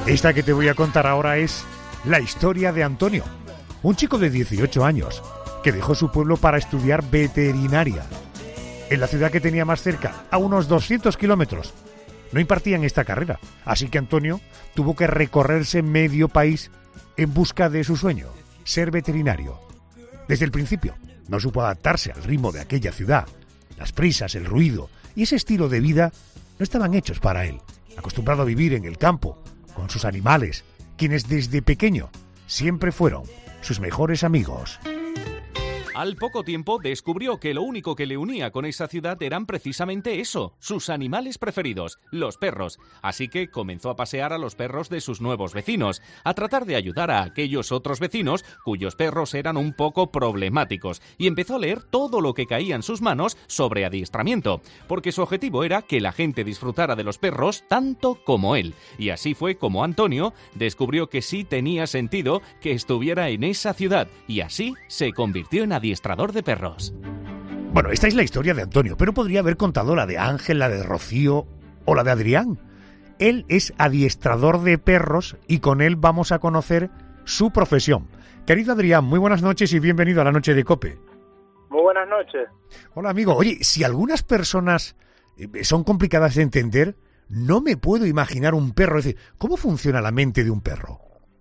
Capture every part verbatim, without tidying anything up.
Esta que te voy a contar ahora es la historia de Antonio, un chico de dieciocho años que dejó su pueblo para estudiar veterinaria. En la ciudad que tenía más cerca, a unos doscientos kilómetros, no impartían esta carrera, así que Antonio tuvo que recorrerse medio país en busca de su sueño, ser veterinario. Desde el principio no supo adaptarse al ritmo de aquella ciudad. Las prisas, el ruido y ese estilo de vida no estaban hechos para él. Acostumbrado a vivir en el campo, con sus animales, quienes desde pequeño siempre fueron sus mejores amigos. Al poco tiempo descubrió que lo único que le unía con esa ciudad eran precisamente eso, sus animales preferidos, los perros. Así que comenzó a pasear a los perros de sus nuevos vecinos, a tratar de ayudar a aquellos otros vecinos cuyos perros eran un poco problemáticos, y empezó a leer todo lo que caía en sus manos sobre adiestramiento, porque su objetivo era que la gente disfrutara de los perros tanto como él. Y así fue como Antonio descubrió que sí tenía sentido que estuviera en esa ciudad, y así se convirtió en adiestrador. adiestrador de perros. Bueno, esta es la historia de Antonio, pero podría haber contado la de Ángel, la de Rocío o la de Adrián. Él es adiestrador de perros y con él vamos a conocer su profesión. Querido Adrián, muy buenas noches y bienvenido a la Noche de COPE. Muy buenas noches. Hola, amigo. Oye, si algunas personas son complicadas de entender, no me puedo imaginar un perro. Es decir, ¿cómo funciona la mente de un perro?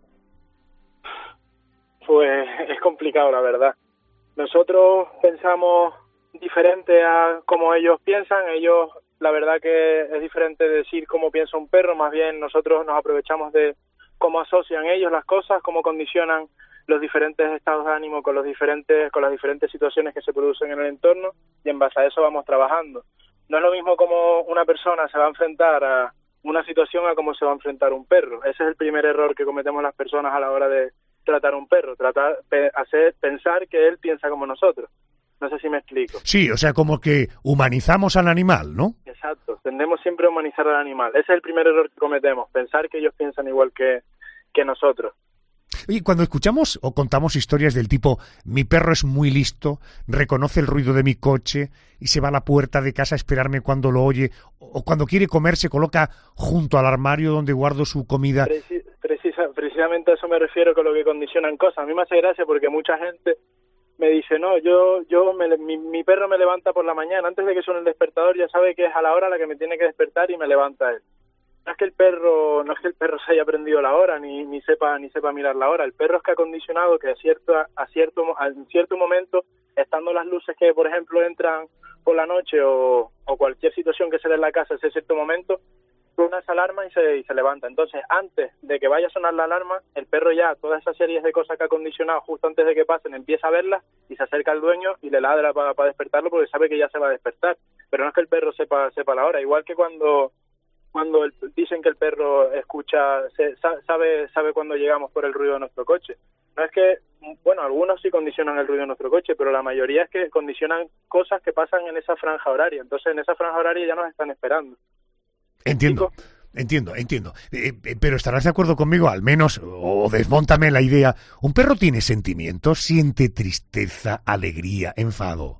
Pues es complicado, la verdad. Nosotros pensamos diferente a cómo ellos piensan. Ellos, la verdad que es diferente decir cómo piensa un perro, más bien nosotros nos aprovechamos de cómo asocian ellos las cosas, cómo condicionan los diferentes estados de ánimo con los diferentes con las diferentes situaciones que se producen en el entorno, y en base a eso vamos trabajando. No es lo mismo como una persona se va a enfrentar a una situación a cómo se va a enfrentar un perro. Ese es el primer error que cometemos las personas a la hora de tratar a un perro, tratar pe- hacer pensar que él piensa como nosotros. No sé si me explico. Sí, o sea, como que humanizamos al animal, ¿no? Exacto, tendemos siempre a humanizar al animal. Ese es el primer error que cometemos, pensar que ellos piensan igual que, que nosotros. Oye, cuando escuchamos o contamos historias del tipo mi perro es muy listo, reconoce el ruido de mi coche y se va a la puerta de casa a esperarme cuando lo oye, o cuando quiere comer se coloca junto al armario donde guardo su comida. Preci- precisa, precisamente a eso me refiero con lo que condicionan cosas. A mí me hace gracia porque mucha gente me dice, no, yo, yo me, mi, mi perro me levanta por la mañana, antes de que suene el despertador ya sabe que es a la hora a la que me tiene que despertar y me levanta él. No es que el perro, no es que el perro se haya aprendido la hora, ni, ni sepa, ni sepa mirar la hora. El perro es que ha condicionado que a cierto, a cierto, a cierto momento, estando las luces que, por ejemplo, entran por la noche o, o cualquier situación que se dé en la casa, ese cierto momento, suena esa alarma y se, y se levanta. Entonces, antes de que vaya a sonar la alarma, el perro ya, todas esas series de cosas que ha condicionado justo antes de que pasen, empieza a verlas y se acerca al dueño y le ladra para, para despertarlo porque sabe que ya se va a despertar. Pero no es que el perro sepa, sepa la hora, igual que cuando... cuando el, dicen que el perro escucha, se, sabe sabe cuando llegamos por el ruido de nuestro coche. No es que, bueno, algunos sí condicionan el ruido de nuestro coche, pero la mayoría es que condicionan cosas que pasan en esa franja horaria. Entonces, en esa franja horaria ya nos están esperando. Entiendo, entiendo, entiendo. Eh, eh, pero estarás de acuerdo conmigo, al menos, o desmóntame la idea. ¿Un perro tiene sentimientos? ¿Siente tristeza, alegría, enfado?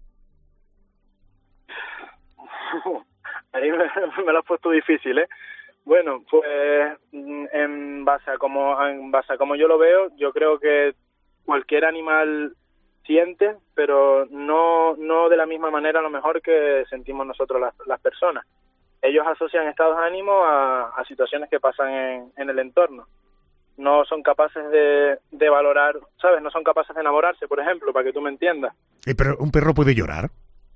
Ahí me, me lo has puesto difícil, ¿eh? Bueno, pues en base a como en base a como yo lo veo, yo creo que cualquier animal siente, pero no no de la misma manera a lo mejor que sentimos nosotros las, las personas. Ellos asocian estados de ánimo a, a situaciones que pasan en, en el entorno. No son capaces de, de valorar, ¿sabes? No son capaces de enamorarse, por ejemplo, para que tú me entiendas. Eh, pero ¿un perro puede llorar?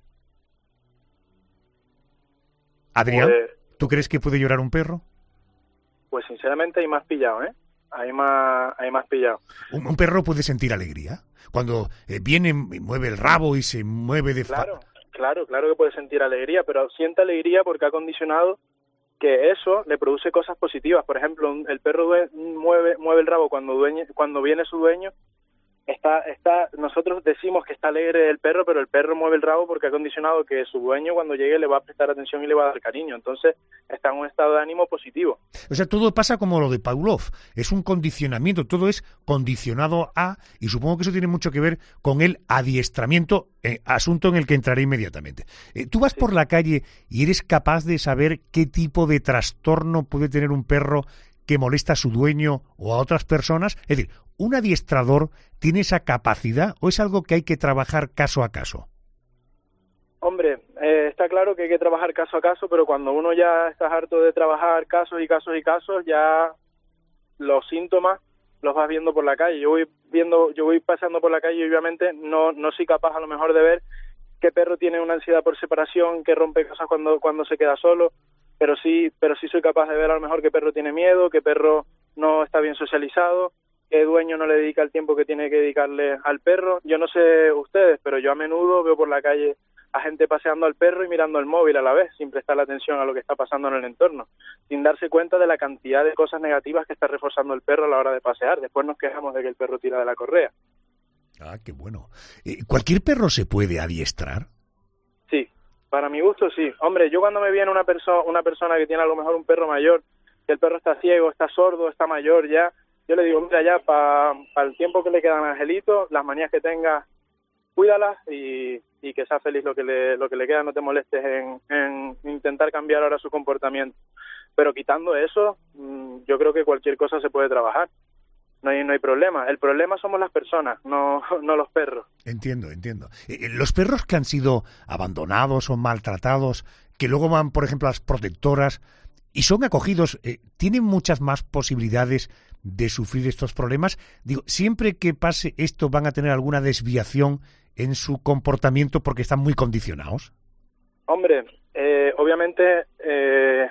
Adrián, pues, ¿tú crees que puede llorar un perro? Pues sinceramente hay más pillado, ¿eh? Hay más, hay más pillado. ¿Un, un perro puede sentir alegría? Cuando eh, viene y mueve el rabo y se mueve de... Claro, claro, claro que puede sentir alegría, pero siente alegría porque ha condicionado que eso le produce cosas positivas. Por ejemplo, el perro due- mueve mueve el rabo cuando dueñe, cuando viene su dueño. Está, está, nosotros decimos que está alegre el perro, pero el perro mueve el rabo porque ha condicionado que su dueño cuando llegue le va a prestar atención y le va a dar cariño. Entonces está en un estado de ánimo positivo. O sea, todo pasa como lo de Pavlov. Es un condicionamiento, todo es condicionado a, y supongo que eso tiene mucho que ver con el adiestramiento, eh, asunto en el que entraré inmediatamente. Eh, tú vas sí. por la calle y eres capaz de saber qué tipo de trastorno puede tener un perro que molesta a su dueño o a otras personas? Es decir, ¿un adiestrador tiene esa capacidad o es algo que hay que trabajar caso a caso? Hombre, eh, está claro que hay que trabajar caso a caso, pero cuando uno ya está harto de trabajar casos y casos y casos, ya los síntomas los vas viendo por la calle. Yo voy viendo, yo voy pasando por la calle y obviamente no, no soy capaz a lo mejor de ver qué perro tiene una ansiedad por separación, que rompe cosas cuando, cuando se queda solo, pero sí, pero sí soy capaz de ver a lo mejor qué perro tiene miedo, qué perro no está bien socializado, qué dueño no le dedica el tiempo que tiene que dedicarle al perro. Yo no sé ustedes, pero yo a menudo veo por la calle a gente paseando al perro y mirando el móvil a la vez, sin prestar atención a lo que está pasando en el entorno, sin darse cuenta de la cantidad de cosas negativas que está reforzando el perro a la hora de pasear. Después nos quejamos de que el perro tira de la correa. Ah, qué bueno. Eh, ¿Cualquier perro se puede adiestrar? Sí, para mi gusto sí. Hombre, yo cuando me viene una, perso una persona que tiene a lo mejor un perro mayor, que el perro está ciego, está sordo, está mayor ya, yo le digo, mira, ya para pa el tiempo que le queda a Angelito, las manías que tenga, cuídalas y, y que sea feliz lo que le lo que le queda, no te molestes en, en intentar cambiar ahora su comportamiento. Pero quitando eso, mmm, yo creo que cualquier cosa se puede trabajar. No hay, no hay problema. El problema somos las personas, no, no los perros. Entiendo, entiendo. Eh, los perros que han sido abandonados o maltratados, que luego van, por ejemplo, a las protectoras y son acogidos, eh, ¿tienen muchas más posibilidades de sufrir estos problemas? Digo, siempre que pase esto, ¿van a tener alguna desviación en su comportamiento porque están muy condicionados? Hombre, eh, obviamente... Eh...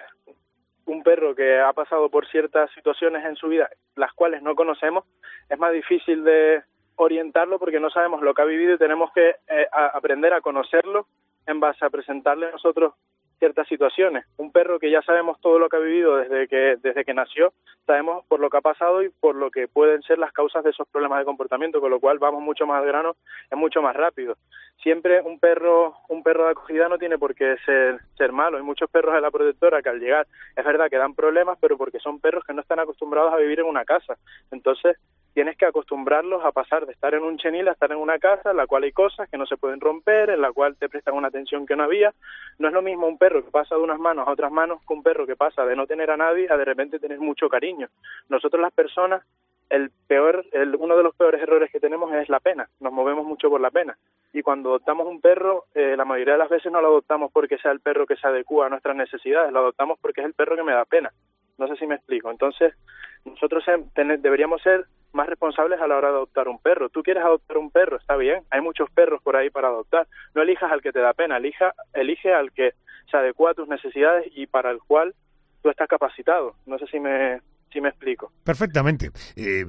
un perro que ha pasado por ciertas situaciones en su vida, las cuales no conocemos, es más difícil de orientarlo porque no sabemos lo que ha vivido y tenemos que eh, a aprender a conocerlo en base a presentarle a nosotros ciertas situaciones. Un perro que ya sabemos todo lo que ha vivido desde que desde que nació, sabemos por lo que ha pasado y por lo que pueden ser las causas de esos problemas de comportamiento, con lo cual vamos mucho más al grano, es mucho más rápido. Siempre un perro un perro de acogida no tiene por qué ser ser malo. Hay muchos perros de la protectora que al llegar, es verdad que dan problemas, pero porque son perros que no están acostumbrados a vivir en una casa. Entonces, tienes que acostumbrarlos a pasar de estar en un chenil a estar en una casa en la cual hay cosas que no se pueden romper, en la cual te prestan una atención que no había. No es lo mismo un perro que pasa de unas manos a otras manos que un perro que pasa de no tener a nadie a de repente tener mucho cariño. Nosotros las personas, el peor, el, uno de los peores errores que tenemos es la pena. Nos movemos mucho por la pena. Y cuando adoptamos un perro, eh, la mayoría de las veces no lo adoptamos porque sea el perro que se adecua a nuestras necesidades, lo adoptamos porque es el perro que me da pena. No sé si me explico. Entonces, nosotros ten, deberíamos ser más responsables a la hora de adoptar un perro. Tú quieres adoptar un perro, está bien, hay muchos perros por ahí para adoptar. No elijas al que te da pena, elija, elige al que se adecua a tus necesidades y para el cual tú estás capacitado. No sé si me si me explico. Perfectamente. Eh,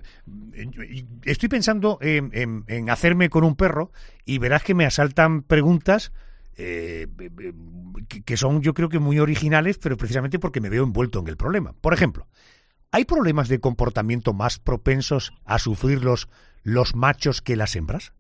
estoy pensando en, en, en hacerme con un perro y verás que me asaltan preguntas eh, que, que son, yo creo que muy originales, pero precisamente porque me veo envuelto en el problema. Por ejemplo, ¿hay problemas de comportamiento más propensos a sufrirlos los machos que las hembras?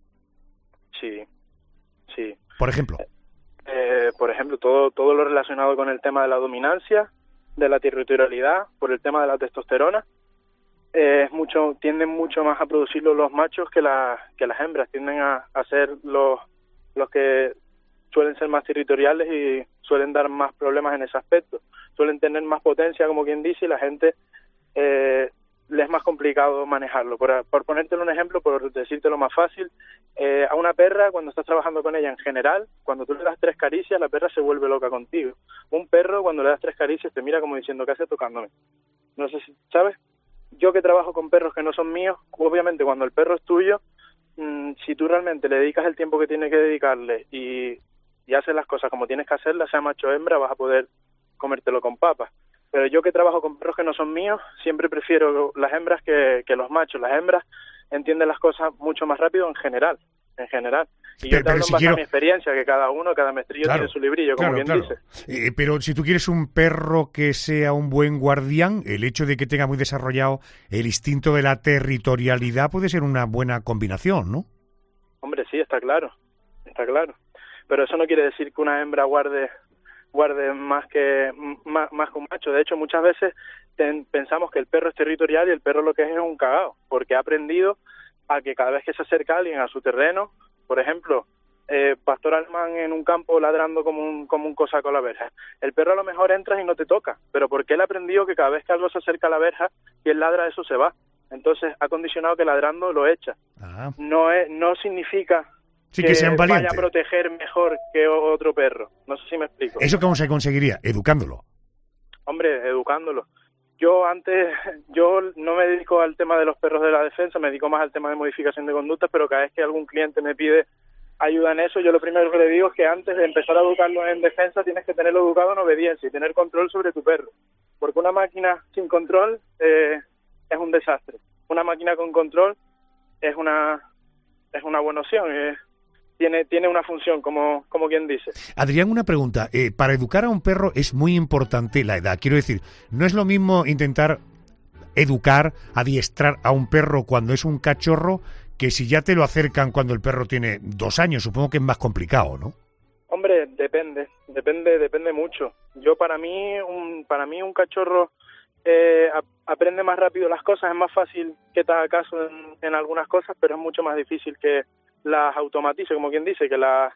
Sí, sí. Por ejemplo. Eh, por ejemplo, todo todo lo relacionado con el tema de la dominancia, de la territorialidad, por el tema de la testosterona, eh, es mucho, tienden mucho más a producirlo los machos que, la, que las hembras. Tienden a, a ser los, los que suelen ser más territoriales y suelen dar más problemas en ese aspecto. Suelen tener más potencia, como quien dice, y la gente eh, le es más complicado manejarlo. Por, por ponértelo un ejemplo, por decírtelo más fácil, eh, a una perra, cuando estás trabajando con ella en general, cuando tú le das tres caricias, la perra se vuelve loca contigo. Un perro, cuando le das tres caricias, te mira como diciendo, ¿qué hace tocándome? No sé si, ¿sabes? Yo que trabajo con perros que no son míos, obviamente cuando el perro es tuyo, mmm, si tú realmente le dedicas el tiempo que tienes que dedicarle y, y haces las cosas como tienes que hacerlas, sea macho o hembra, vas a poder comértelo con papas. Pero yo que trabajo con perros que no son míos, siempre prefiero las hembras que, que los machos. Las hembras entienden las cosas mucho más rápido en general, en general. Y pero, yo te hablo si en base quiero... a mi experiencia, que cada uno, cada mestrillo claro, tiene su librillo, como claro, quien claro. dice. Eh, pero si tú quieres un perro que sea un buen guardián, el hecho de que tenga muy desarrollado el instinto de la territorialidad puede ser una buena combinación, ¿no? Hombre, sí, está claro, está claro. Pero eso no quiere decir que una hembra guarde guarde más que más, más que un macho. De hecho, muchas veces ten, pensamos que el perro es territorial y el perro lo que es es un cagao, porque ha aprendido a que cada vez que se acerca alguien a su terreno, por ejemplo, eh, pastor alemán en un campo ladrando como un, como un cosaco a la verja. El perro a lo mejor entras y no te toca, pero porque él ha aprendido que cada vez que algo se acerca a la verja y él ladra, eso se va. Entonces ha condicionado que ladrando lo echa. Ah. No es, no significa sí, que, que sean vaya valientes. a proteger mejor que otro perro. No sé si me explico. ¿Eso cómo se conseguiría? Educándolo. Hombre, educándolo. Yo antes, yo no me dedico al tema de los perros de la defensa, me dedico más al tema de modificación de conductas, pero cada vez que algún cliente me pide ayuda en eso, yo lo primero que le digo es que antes de empezar a educarlo en defensa tienes que tenerlo educado en obediencia y tener control sobre tu perro. Porque una máquina sin control eh, es un desastre. Una máquina con control es una es una buena opción, eh, tiene tiene una función, como como quien dice. Adrián, una pregunta. Eh, para educar a un perro es muy importante la edad. Quiero decir, no es lo mismo intentar educar, adiestrar a un perro cuando es un cachorro que si ya te lo acercan cuando el perro tiene dos años. Supongo que es más complicado, ¿no? Hombre, depende, depende, depende mucho. Yo para mí, un para mí un cachorro eh, a, aprende más rápido las cosas, es más fácil que te haga caso en, en algunas cosas, pero es mucho más difícil que las automatice, como quien dice, que las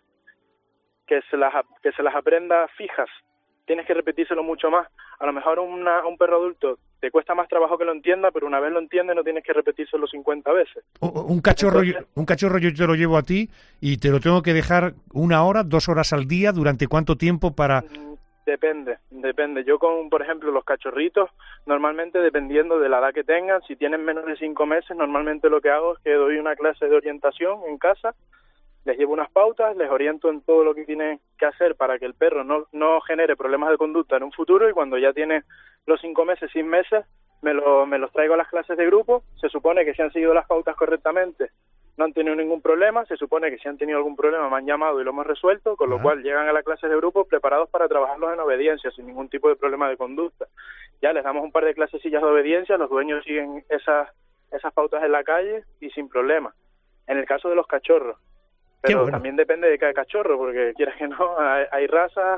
que se las que se las aprenda fijas. Tienes que repetírselo mucho más. A lo mejor una, un perro adulto te cuesta más trabajo que lo entienda, pero una vez lo entiende no tienes que repetírselo cincuenta veces. Un cachorro, Entonces, un cachorro yo te lo llevo a ti y te lo tengo que dejar una hora, dos horas al día. ¿Durante cuánto tiempo para...? Depende, depende. Yo con, por ejemplo, los cachorritos, normalmente dependiendo de la edad que tengan, si tienen menos de cinco meses, normalmente lo que hago es que doy una clase de orientación en casa, les llevo unas pautas, les oriento en todo lo que tienen que hacer para que el perro no, no genere problemas de conducta en un futuro, y cuando ya tiene los cinco meses, seis meses, me, lo, me los traigo a las clases de grupo. Se supone que si han seguido las pautas correctamente no han tenido ningún problema, se supone que si han tenido algún problema me han llamado y lo hemos resuelto, con lo Ah. cual llegan a las clases de grupo preparados para trabajarlos en obediencia, sin ningún tipo de problema de conducta. Ya les damos un par de clasecillas de obediencia, los dueños siguen esas, esas pautas en la calle y sin problema. En el caso de los cachorros, pero bueno. también depende de cada cachorro, porque quieras que no, hay, hay razas,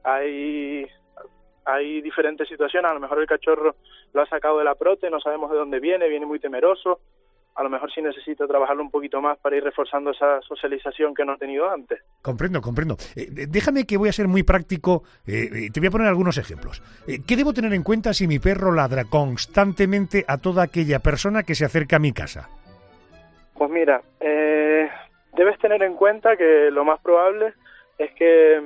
hay... hay diferentes situaciones. A lo mejor el cachorro lo ha sacado de la prote, no sabemos de dónde viene, viene muy temeroso. A lo mejor sí necesita trabajarlo un poquito más para ir reforzando esa socialización que no ha tenido antes. Comprendo, comprendo. Eh, déjame que voy a ser muy práctico. Eh, te voy a poner algunos ejemplos. Eh, ¿Qué debo tener en cuenta si mi perro ladra constantemente a toda aquella persona que se acerca a mi casa? Pues mira, eh, debes tener en cuenta que lo más probable es que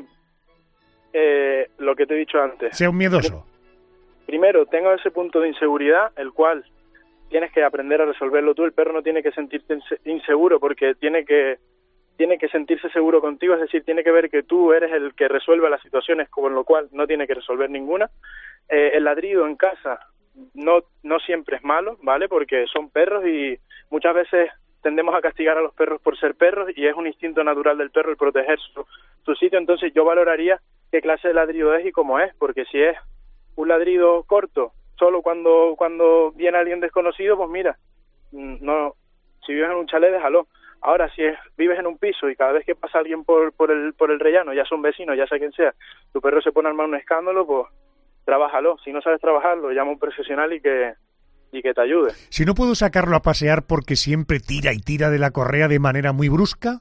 eh, lo que te he dicho antes. Sea un miedoso. Primero, tenga ese punto de inseguridad, el cual tienes que aprender a resolverlo tú. El perro no tiene que sentirse inseguro porque tiene que tiene que sentirse seguro contigo, es decir, tiene que ver que tú eres el que resuelve las situaciones, con lo cual no tiene que resolver ninguna. Eh, el ladrido en casa no no siempre es malo, ¿vale? Porque son perros y muchas veces tendemos a castigar a los perros por ser perros y es un instinto natural del perro el proteger su, su sitio. Entonces yo valoraría qué clase de ladrido es y cómo es, porque si es un ladrido corto, solo cuando cuando viene alguien desconocido, pues mira, no, si vives en un chalet, déjalo. Ahora, si es, vives en un piso y cada vez que pasa alguien por por el por el rellano, ya son vecinos, ya sea quien sea, tu perro se pone a armar un escándalo, pues trabájalo. Si no sabes trabajarlo, llama a un profesional y que y que te ayude. Si no puedo sacarlo a pasear porque siempre tira y tira de la correa de manera muy brusca.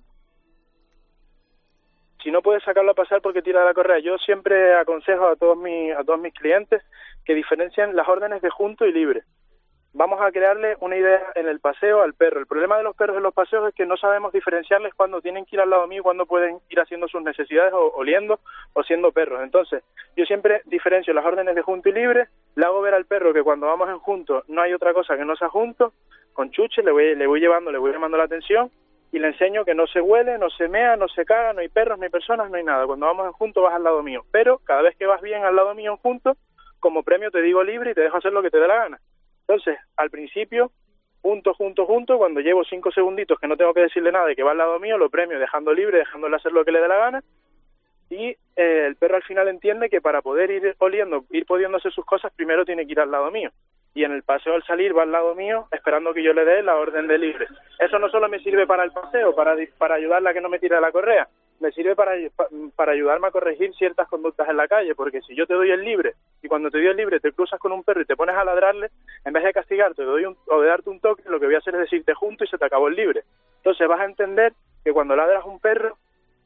Si no puedes sacarlo a pasar porque tira de la correa, yo siempre aconsejo a todos mis a todos mis clientes que diferencien las órdenes de junto y libre. Vamos a crearle una idea en el paseo al perro. El problema de los perros en los paseos es que no sabemos diferenciarles cuándo tienen que ir al lado mío y cuándo pueden ir haciendo sus necesidades o oliendo o siendo perros. Entonces, yo siempre diferencio las órdenes de junto y libre, le hago ver al perro que cuando vamos en junto no hay otra cosa que no sea junto, con chuche le voy, le voy llevando, le voy llamando la atención y le enseño que no se huele, no se mea, no se caga, no hay perros, no hay personas, no hay nada. Cuando vamos en junto vas al lado mío, pero cada vez que vas bien al lado mío en junto, como premio te digo libre y te dejo hacer lo que te dé la gana. Entonces, al principio, junto, junto, junto, cuando llevo cinco segunditos que no tengo que decirle nada y que va al lado mío, lo premio dejando libre, dejándole hacer lo que le dé la gana, y eh, el perro al final entiende que para poder ir oliendo, ir pudiendo hacer sus cosas, primero tiene que ir al lado mío. Y en el paseo al salir va al lado mío esperando que yo le dé la orden de libre. Eso no solo me sirve para el paseo, para, para ayudarla a que no me tire de la correa, me sirve para, para ayudarme a corregir ciertas conductas en la calle, porque si yo te doy el libre y cuando te doy el libre te cruzas con un perro y te pones a ladrarle, en vez de castigarte te doy un, o de darte un toque, lo que voy a hacer es decirte junto y se te acabó el libre. Entonces vas a entender que cuando ladras a un perro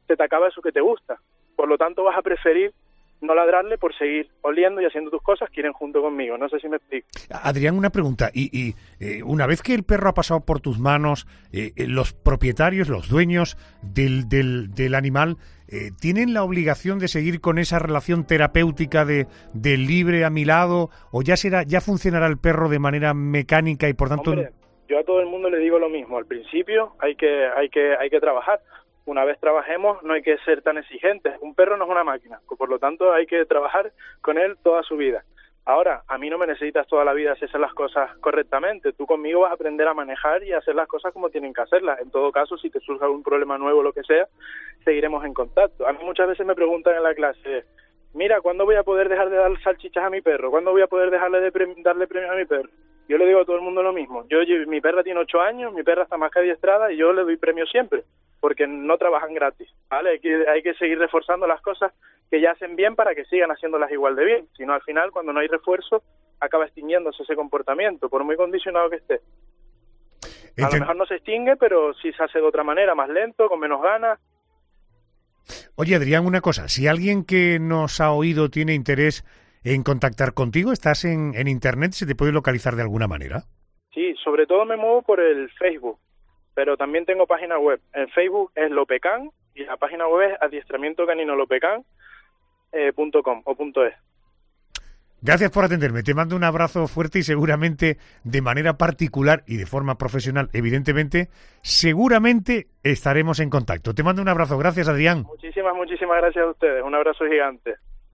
se te acaba eso que te gusta. Por lo tanto, vas a preferir no ladrarle por seguir oliendo y haciendo tus cosas que iren junto conmigo. No sé si me explico. Adrián, una pregunta. Y, y eh, una vez que el perro ha pasado por tus manos, eh, eh, los propietarios, los dueños del, del, del animal, eh, ¿tienen la obligación de seguir con esa relación terapéutica de, de libre a mi lado? ¿O ya será, ya funcionará el perro de manera mecánica y por tanto... Hombre, yo a todo el mundo le digo lo mismo. Al principio hay que, hay que, hay que trabajar. Una vez trabajemos, no hay que ser tan exigentes. Un perro no es una máquina, por lo tanto hay que trabajar con él toda su vida. Ahora, a mí no me necesitas toda la vida si hacer las cosas correctamente. Tú conmigo vas a aprender a manejar y a hacer las cosas como tienen que hacerlas. En todo caso, si te surge algún problema nuevo o lo que sea, seguiremos en contacto. A mí muchas veces me preguntan en la clase, mira, ¿cuándo voy a poder dejar de dar salchichas a mi perro? ¿Cuándo voy a poder dejarle de pre- darle premios a mi perro? Yo le digo a todo el mundo lo mismo. Yo, yo mi perra tiene ocho años, mi perra está más que adiestrada y yo le doy premios siempre, porque no trabajan gratis, ¿vale? Hay que, hay que seguir reforzando las cosas que ya hacen bien para que sigan haciéndolas igual de bien. Si no, al final, cuando no hay refuerzo, acaba extinguiéndose ese comportamiento, por muy condicionado que esté. A Enten... lo mejor no se extingue, pero sí se hace de otra manera, más lento, con menos ganas. Oye, Adrián, una cosa. Si alguien que nos ha oído tiene interés en contactar contigo, ¿estás en, en Internet? ¿Se te puede localizar de alguna manera? Sí, sobre todo me muevo por el Facebook, pero también tengo página web. En Facebook es Lopecan y la página web es adiestramiento canino lopecan punto com o punto es. Gracias por atenderme. Te mando un abrazo fuerte y seguramente de manera particular y de forma profesional, evidentemente, seguramente estaremos en contacto. Te mando un abrazo. Gracias, Adrián. Muchísimas, muchísimas gracias a ustedes. Un abrazo gigante.